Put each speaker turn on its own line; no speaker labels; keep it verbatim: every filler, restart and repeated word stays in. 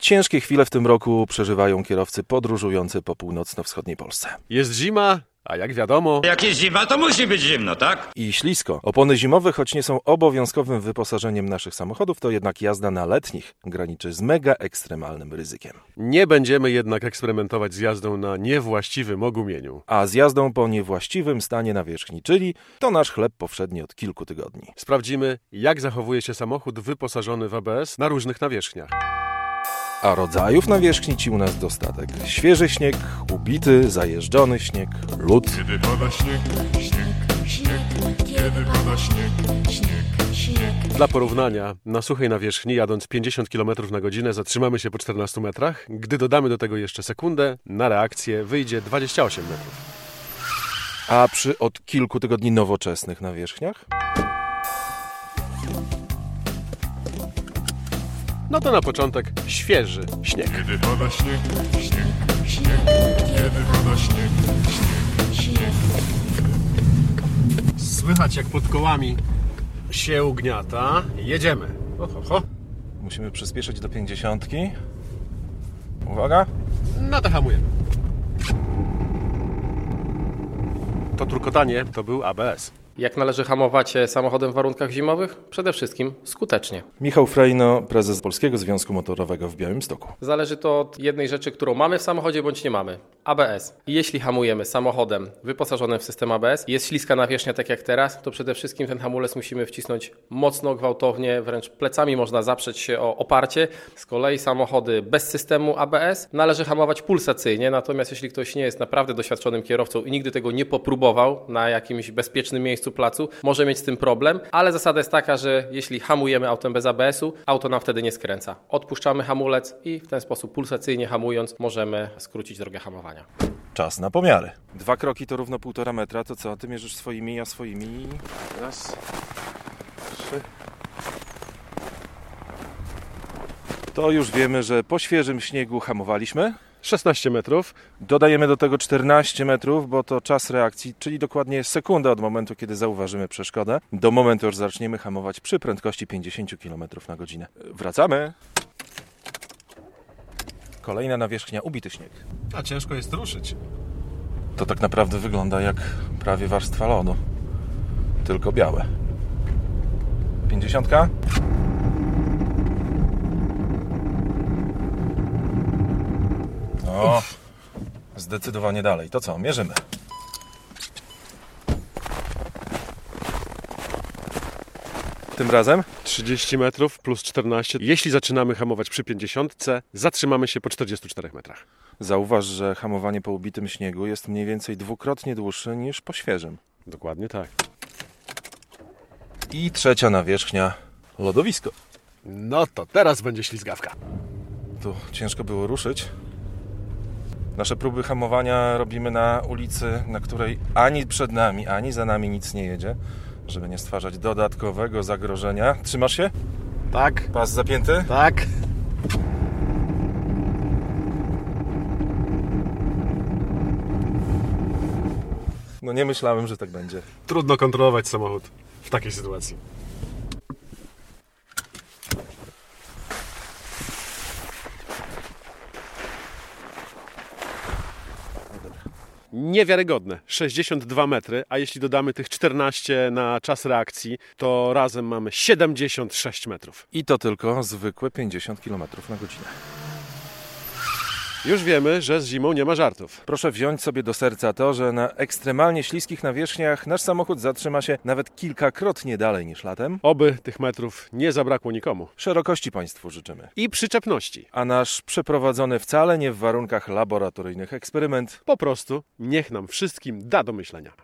Ciężkie chwile w tym roku przeżywają kierowcy podróżujący po północno-wschodniej Polsce.
Jest zima, a jak wiadomo...
Jak jest zima, to musi być zimno, tak?
I ślisko. Opony zimowe, choć nie są obowiązkowym wyposażeniem naszych samochodów, to jednak jazda na letnich graniczy z mega ekstremalnym ryzykiem.
Nie będziemy jednak eksperymentować z jazdą na niewłaściwym ogumieniu.
A z jazdą po niewłaściwym stanie nawierzchni, czyli to nasz chleb powszedni od kilku tygodni.
Sprawdzimy, jak zachowuje się samochód wyposażony w A B S na różnych nawierzchniach.
A rodzajów nawierzchni ci u nas dostatek. Świeży śnieg, ubity, zajeżdżony śnieg, lód.
Kiedy pada śnieg, śnieg, śnieg, kiedy pada śnieg, śnieg, śnieg.
Dla porównania, na suchej nawierzchni jadąc pięćdziesiąt kilometrów na godzinę zatrzymamy się po czternastu metrach. Gdy dodamy do tego jeszcze sekundę, na reakcję wyjdzie dwadzieścia osiem metrów.
A przy od kilku tygodni nowoczesnych nawierzchniach?
No to na początek świeży śnieg.
Kiedy pada śnieg, śnieg, śnieg, kiedy pada śnieg, śnieg, śnieg.
Słychać jak pod kołami się ugniata. Jedziemy. Oho, ho.
Musimy przyspieszyć do pięćdziesiątki. Uwaga.
No to hamujemy. To turkotanie to był A B S.
Jak należy hamować samochodem w warunkach zimowych? Przede wszystkim skutecznie.
Michał Frejno, prezes Polskiego Związku Motorowego w Białymstoku.
Zależy to od jednej rzeczy, którą mamy w samochodzie bądź nie mamy. A B S. I jeśli hamujemy samochodem wyposażonym w system A B S, jest śliska nawierzchnia tak jak teraz, to przede wszystkim ten hamulec musimy wcisnąć mocno, gwałtownie, wręcz plecami można zaprzeć się o oparcie. Z kolei samochody bez systemu A B S należy hamować pulsacyjnie, natomiast jeśli ktoś nie jest naprawdę doświadczonym kierowcą i nigdy tego nie popróbował na jakimś bezpiecznym miejscu placu, może mieć z tym problem, ale zasada jest taka, że jeśli hamujemy autem bez A B S-u, auto nam wtedy nie skręca. Odpuszczamy hamulec i w ten sposób pulsacyjnie hamując możemy skrócić drogę hamowania.
Czas na pomiary. Dwa kroki to równo półtora metra, to co? Ty mierzysz swoimi, ja swoimi. Raz, trzy. To już wiemy, że po świeżym śniegu hamowaliśmy.
szesnaście metrów.
Dodajemy do tego czternaście metrów, bo to czas reakcji, czyli dokładnie sekunda od momentu, kiedy zauważymy przeszkodę, do momentu, aż zaczniemy hamować przy prędkości pięćdziesiąt kilometrów na godzinę. Wracamy. Kolejna nawierzchnia, ubity śnieg.
A ciężko jest ruszyć.
To tak naprawdę wygląda jak prawie warstwa lodu, tylko białe. Pięćdziesiątka. O, zdecydowanie dalej. To co? Mierzymy. Tym razem
trzydzieści metrów plus czternaście. Jeśli zaczynamy hamować przy pięćdziesiątce, zatrzymamy się po czterdziestu czterech metrach.
zauważ, że hamowanie po ubitym śniegu jest mniej więcej dwukrotnie dłuższe niż po świeżym.
Dokładnie tak.
I trzecia nawierzchnia, lodowisko.
No to teraz będzie ślizgawka.
Tu ciężko było ruszyć. Nasze próby hamowania robimy na ulicy, na której ani przed nami, ani za nami nic nie jedzie, żeby nie stwarzać dodatkowego zagrożenia. Trzymasz się?
Tak.
Pas zapięty?
Tak.
No nie myślałem, że tak będzie.
Trudno kontrolować samochód w takiej sytuacji. Niewiarygodne. sześćdziesiąt dwa metry, a jeśli dodamy tych czternaście na czas reakcji, to razem mamy siedemdziesiąt sześć metrów.
I to tylko zwykłe pięćdziesiąt kilometrów na godzinę.
Już wiemy, że z zimą nie ma żartów.
Proszę wziąć sobie do serca to, że na ekstremalnie śliskich nawierzchniach nasz samochód zatrzyma się nawet kilkakrotnie dalej niż latem.
Oby tych metrów nie zabrakło nikomu.
Szerokości Państwu życzymy.
I przyczepności.
A nasz przeprowadzony wcale nie w warunkach laboratoryjnych eksperyment
Po prostu niech nam wszystkim da do myślenia.